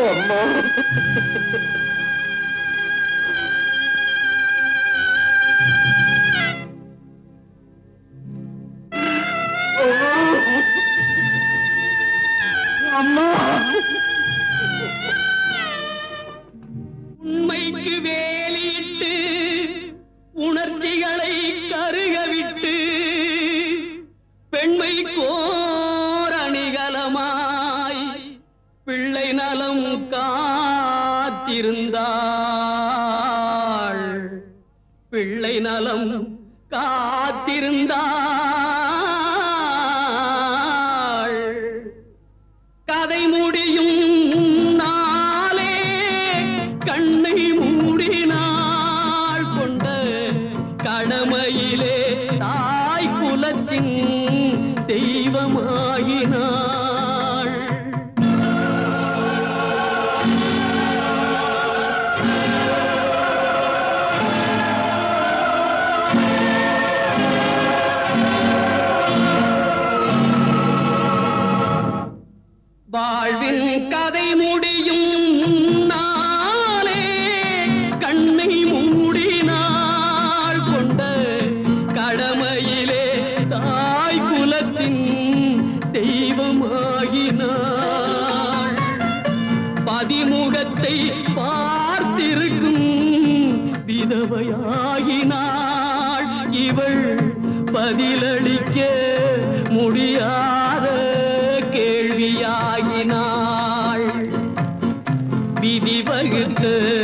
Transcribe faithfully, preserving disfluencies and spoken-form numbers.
அம்மா அம்மா உண்மைக்கு வேலியிட்டு உணர்ச்சிகளை கருகவிட்டு பெண்மை கோர் அணிகலமாய் பிள்ளை நலம் காத்திருந்தாள் பிள்ளை நலம் காத்திருந்தாள் கதை முடியும் நாளே கண்ணை மூடினாள் கொண்ட கடமையிலே தாய் குலத்தின் தெய்வமாகினாள் வாழ்வின் கதை முடியும் நாளே கண்ணை மூடினாள் கொண்ட கடமையிலே தாய் குலத்தின் தெய்வமாகினாள் பதிமுகத்தை பார்த்திருக்கும் விதவையாகினாள் இவள் பதிலளிக்க முடியாத கேள்வியாகினாள் விதி வகுத்த